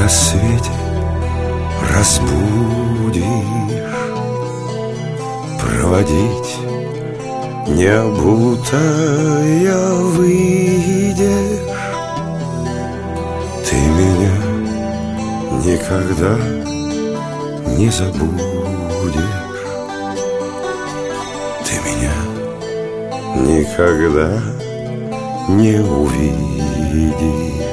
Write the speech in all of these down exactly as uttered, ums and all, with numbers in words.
рассвете разбудишь, проводить не обутая выйдешь. Ты меня никогда не забудешь. Ты меня никогда не увидишь.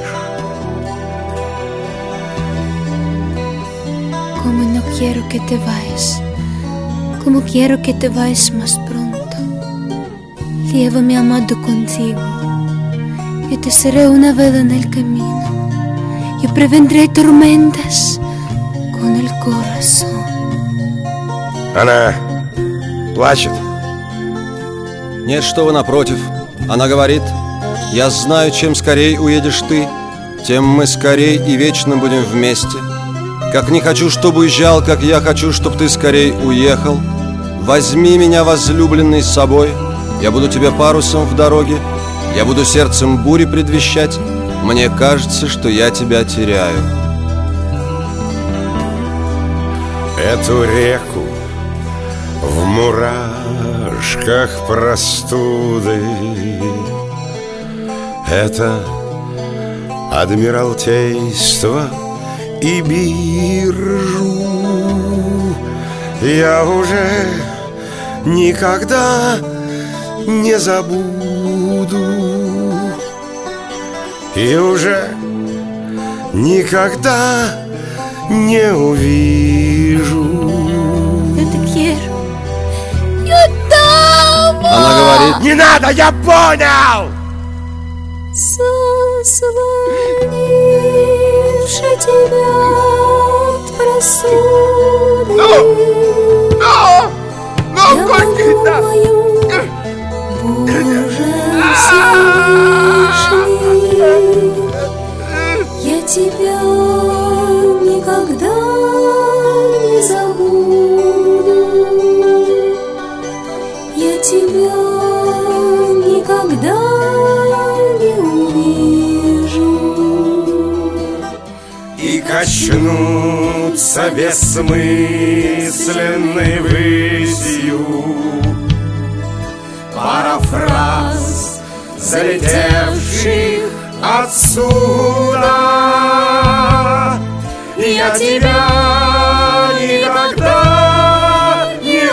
Como no quiero que te vayas, como quiero que te vayas más pronto. Llévame amado contigo. Yo te seré una vela en el camino. Yo prevendré tormentas con el corazón. Она плачет? Нет, что вы, напротив. Она говорит: я знаю, чем скорей уедешь ты, тем мы скорей и вечно будем вместе. Как не хочу, чтобы уезжал, как я хочу, чтобы ты скорей уехал. Возьми меня, возлюбленный, с собой. Я буду тебе парусом в дороге, я буду сердцем бури предвещать. Мне кажется, что я тебя теряю. Эту реку в мурашках простуды, это Адмиралтейство и биржу я уже никогда не забуду, и уже никогда не увижу. Она говорит: не надо, я понял! Заслонивши тебя от простуды, Ну! Ну! Ну, кончится! Боже всевышний, я тебя никогда не забуду, я тебя никогда не увижу. И качнутся бессмысленной высью пара фраз, залетевших отсюда. Я тебя никогда не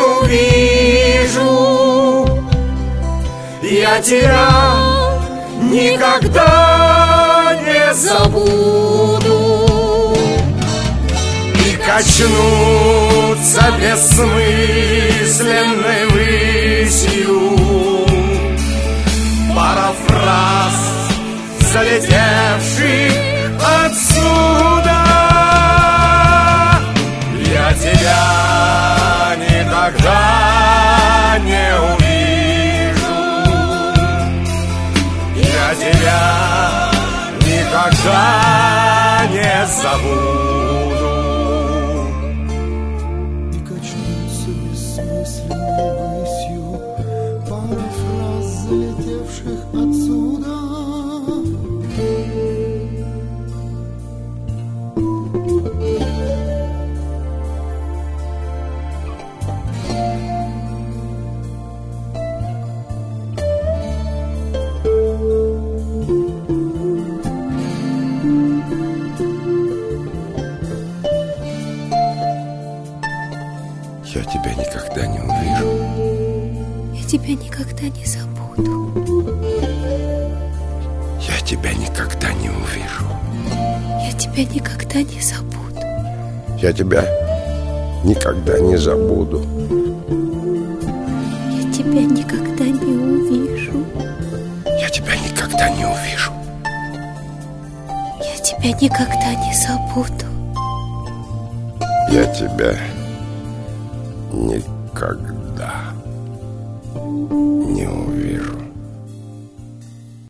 увижу, я тебя никогда не забуду. И качнутся бессмысленной высью пара фраз, залетевших отсюда. Я тебя никогда не увижу, я тебя никогда не забуду. И качнутся бессмысленной высью пара фраз, залетевших отсюда. Я тебя никогда не увижу, Я тебя никогда не забуду, я тебя никогда не увижу, я тебя никогда не забуду, я тебя никогда не забуду, я тебя никогда не увижу, я тебя никогда не увижу, я тебя никогда не забуду, я тебя никогда